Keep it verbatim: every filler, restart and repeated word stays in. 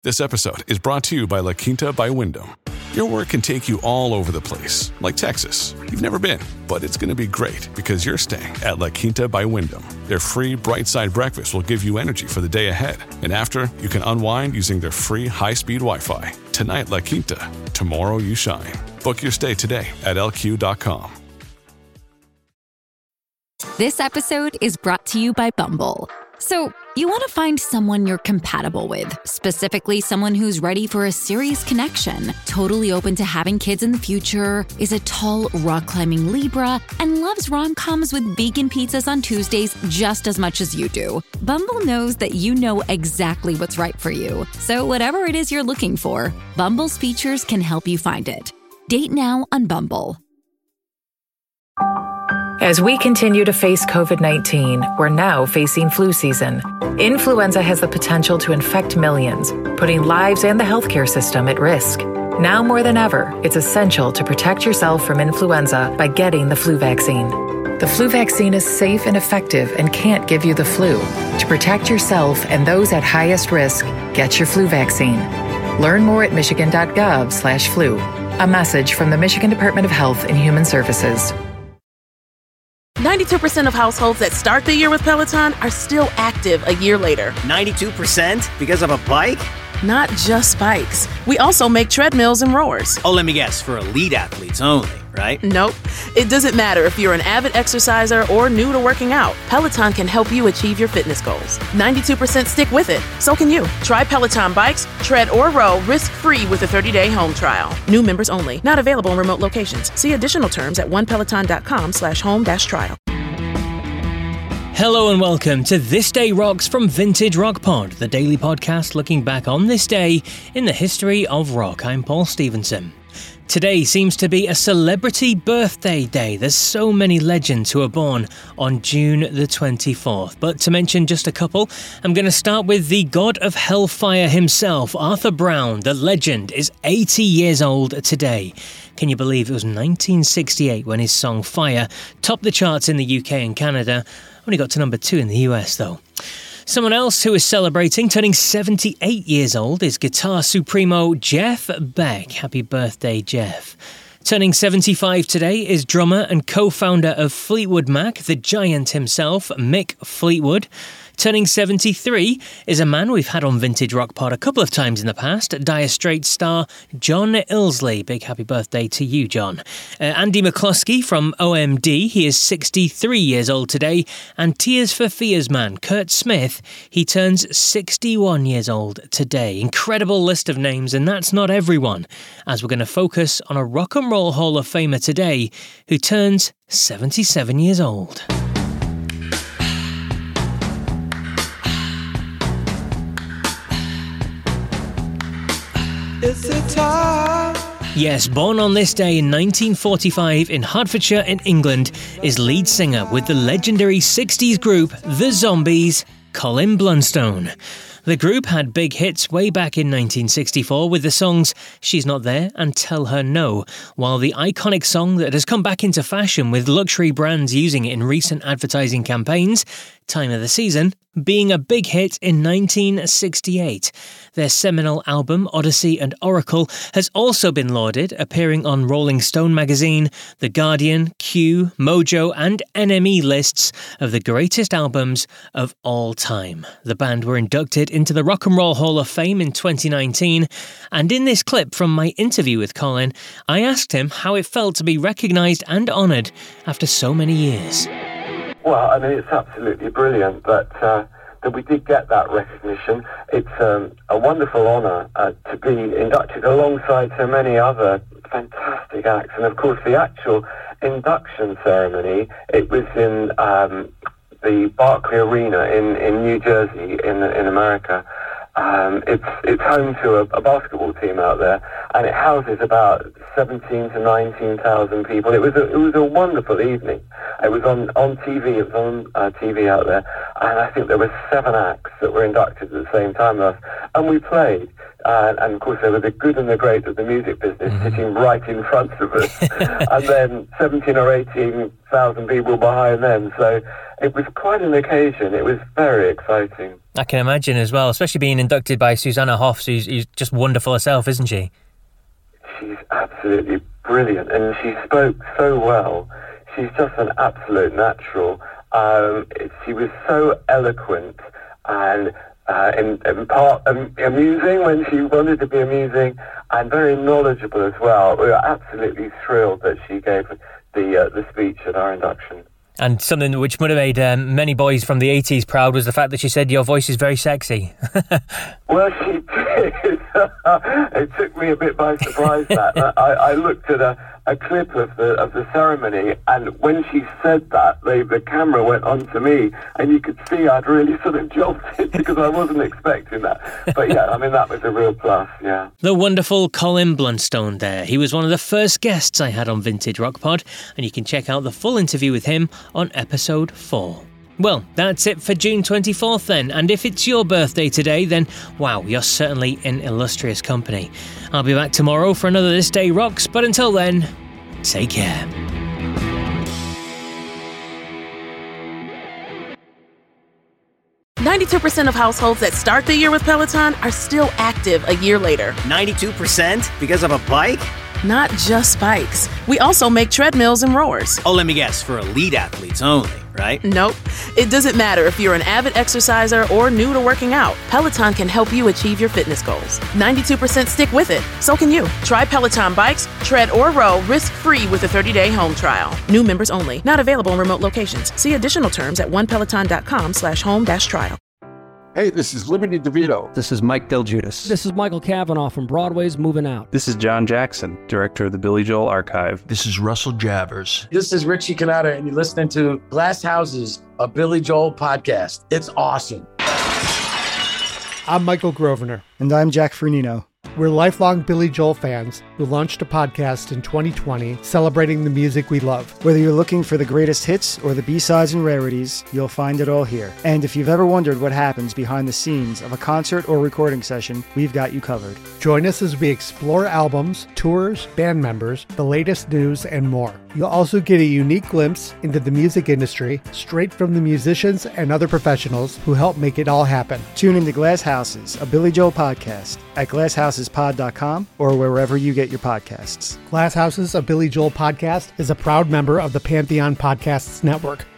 This episode is brought to you by La Quinta by Wyndham. Your work can take you all over the place, like Texas. You've never been, but it's going to be great because you're staying at La Quinta by Wyndham. Their free Bright Side breakfast will give you energy for the day ahead. And after, you can unwind using their free high-speed Wi-Fi. Tonight, La Quinta. Tomorrow, you shine. Book your stay today at L Q dot com. This episode is brought to you by Bumble. So, you want to find someone you're compatible with, specifically someone who's ready for a serious connection, totally open to having kids in the future, is a tall, rock-climbing Libra, and loves rom-coms with vegan pizzas on Tuesdays just as much as you do. Bumble knows that you know exactly what's right for you. So whatever it is you're looking for, Bumble's features can help you find it. Date now on Bumble. As we continue to face covid nineteen, we're now facing flu season. Influenza has the potential to infect millions, putting lives and the healthcare system at risk. Now more than ever, it's essential to protect yourself from influenza by getting the flu vaccine. The flu vaccine is safe and effective and can't give you the flu. To protect yourself and those at highest risk, get your flu vaccine. Learn more at michigan.gov slash flu. A message from the Michigan Department of Health and Human Services. ninety-two percent of households that start the year with Peloton are still active a year later. ninety-two percent? Because of a bike? Not just bikes. We also make treadmills and rowers. Oh, let me guess, for elite athletes only, right? Nope. It doesn't matter if you're an avid exerciser or new to working out. Peloton can help you achieve your fitness goals. ninety-two percent stick with it. So can you. Try Peloton bikes, tread, or row risk-free with a thirty-day home trial. New members only. Not available in remote locations. See additional terms at onepeloton.com slash home dash trial. Hello and welcome to This Day Rocks from Vintage Rock Pod, the daily podcast looking back on this day in the history of rock. I'm Paul Stevenson. Today seems to be a celebrity birthday day. There's so many legends who are born on June the twenty-fourth. But to mention just a couple, I'm going to start with the god of hellfire himself, Arthur Brown. The legend is eighty years old today. Can you believe it was nineteen sixty-eight when his song Fire topped the charts in the U K and Canada? Only got to number two in the U S though. Someone else who is celebrating, turning seventy-eight years old, is guitar supremo Jeff Beck. Happy birthday, Jeff. Turning seventy-five today is drummer and co-founder of Fleetwood Mac, the giant himself, Mick Fleetwood. Turning seventy-three is a man we've had on Vintage Rock Pod a couple of times in the past, Dire Straits star John Illsley. Big happy birthday to you, John. Uh, Andy McCluskey from O M D, he is sixty-three years old today. And Tears for Fears man Kurt Smith, he turns sixty-one years old today. Incredible list of names, and that's not everyone, as we're going to focus on a Rock and Roll Hall of Famer today who turns seventy-seven years old. Yes, born on this day in nineteen forty-five in Hertfordshire in England is lead singer with the legendary sixties group The Zombies, Colin Blunstone. The group had big hits way back in nineteen sixty-four with the songs She's Not There and Tell Her No, while the iconic song that has come back into fashion with luxury brands using it in recent advertising campaigns, Time of the Season, being a big hit in nineteen sixty-eight. Their seminal album, Odyssey and Oracle, has also been lauded, appearing on Rolling Stone magazine, The Guardian, Q, Mojo and N M E lists of the greatest albums of all time. The band were inducted into the Rock and Roll Hall of Fame in twenty nineteen, and in this clip from my interview with Colin, I asked him how it felt to be recognised and honoured after so many years. Well, I mean, it's absolutely brilliant that uh, that we did get that recognition. It's um, a wonderful honour uh, to be inducted alongside so many other fantastic acts. And of course, the actual induction ceremony, it was in um, the Barclay Arena in, in New Jersey, in in America. Um, it's it's home to a, a basketball team out there, and it houses about seventeen to nineteen thousand people. It was a, it was a wonderful evening. It was on, on T V. It was on uh, T V out there, and I think there were seven acts that were inducted at the same time as us, and we played. Uh, and of course, there were the good and the great of the music business mm-hmm. sitting right in front of us, and then seventeen or eighteen thousand people behind them. So it was quite an occasion. It was very exciting. I can imagine as well, especially being inducted by Susanna Hoffs, who's, who's just wonderful herself, isn't she? She's absolutely brilliant, and she spoke so well. She's just an absolute natural. Um, she was so eloquent and uh, in, in part um, amusing when she wanted to be amusing, and very knowledgeable as well. We were absolutely thrilled that she gave the uh, the speech at our induction. And something which would have made um, many boys from the eighties proud was the fact that she said your voice is very sexy. Well, she did. It took me a bit by surprise that. I, I looked at a, a clip of the of the ceremony, and when she said that, the, the camera went on to me, and you could see I'd really sort of jolted because I wasn't expecting that. But yeah, I mean, that was a real plus, yeah. The wonderful Colin Blunstone there. He was one of the first guests I had on Vintage Rock Pod, and you can check out the full interview with him on episode four. Well, that's it for June twenty-fourth then, and if it's your birthday today, then wow, you're certainly in illustrious company. I'll be back tomorrow for another This Day Rocks, but until then, take care. ninety-two percent of households that start the year with Peloton are still active a year later. ninety-two percent because of a bike? Not just bikes. We also make treadmills and rowers. Oh, let me guess, for elite athletes only, right? Nope. It doesn't matter if you're an avid exerciser or new to working out. Peloton can help you achieve your fitness goals. ninety-two percent stick with it. So can you. Try Peloton bikes, tread or row risk-free with a thirty-day home trial. New members only. Not available in remote locations. See additional terms at onepeloton.com slash home dash trial. Hey, this is Liberty DeVito. This is Mike Del Giudice. This is Michael Cavanaugh from Broadway's Moving Out. This is John Jackson, director of the Billy Joel Archive. This is Russell Javers. This is Richie Cannata, and you're listening to Glass Houses, a Billy Joel podcast. It's awesome. I'm Michael Grosvenor. And I'm Jack Fernino. We're lifelong Billy Joel fans who launched a podcast in twenty twenty celebrating the music we love. Whether you're looking for the greatest hits or the B-sides and rarities, you'll find it all here. And if you've ever wondered what happens behind the scenes of a concert or recording session, we've got you covered. Join us as we explore albums, tours, band members, the latest news, and more. You'll also get a unique glimpse into the music industry straight from the musicians and other professionals who help make it all happen. Tune into Glass Houses, a Billy Joel podcast at glass houses pod dot com or wherever you get your podcasts. Glass Houses, a Billy Joel podcast is a proud member of the Pantheon Podcasts Network.